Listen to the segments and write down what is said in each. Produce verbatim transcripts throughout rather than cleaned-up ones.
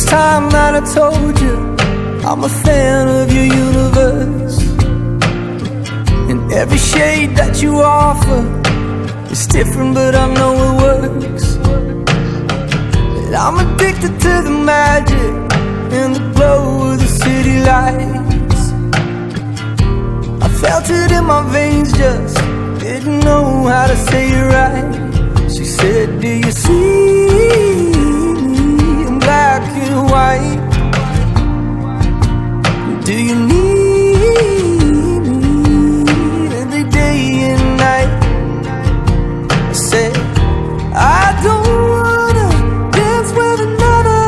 time that I told you I'm a fan of your universe, and every shade that you offer is different, but I know it works. And I'm addicted to the magic and the glow of the city lights. I felt it in my veins, just didn't know how to say it right. She said, do you see me in black and white? Do you need me every day and night? I said, I don't wanna dance with another.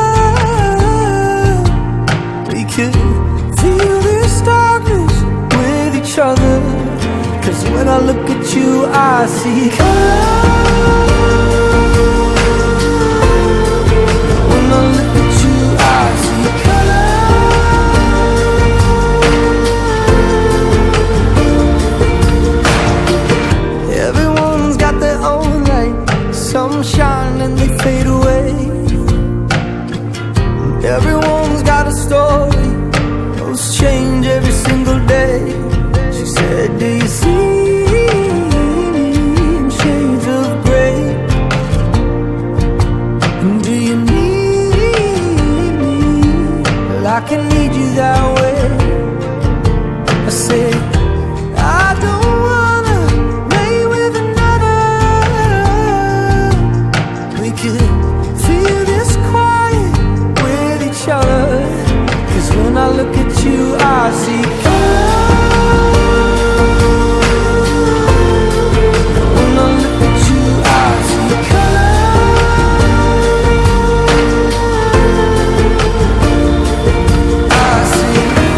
We could feel this darkness with each other, 'cause when I look at you I see color. When I look at you I see color. Everyone's got their own light, some shine and they fade away. Everyone's got a story, those change every single day. She said, do you see me in shades of grey? Do you need me like I need you that way? I said, I don't wanna lay with another. We could feel this quiet with each other, 'cause when I look at you I see color. When I look at you I see color. I see.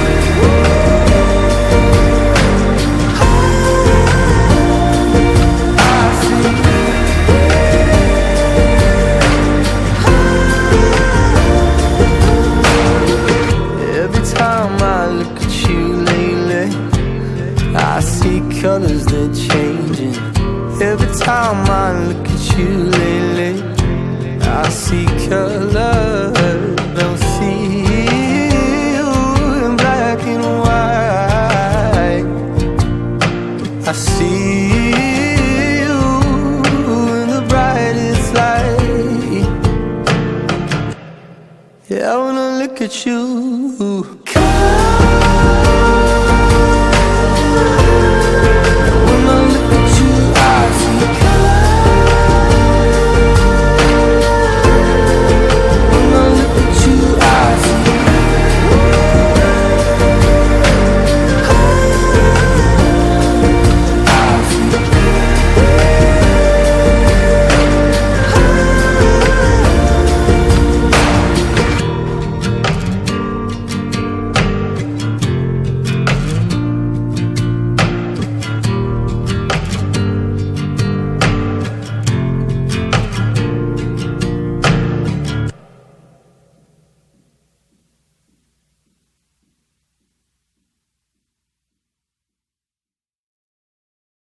Every time I look at you lately, I see colors that changing. Every time I look at you lately, I see colors. Don't see you in black and white. I see you in the brightest light. Yeah, I wanna look at you. Color.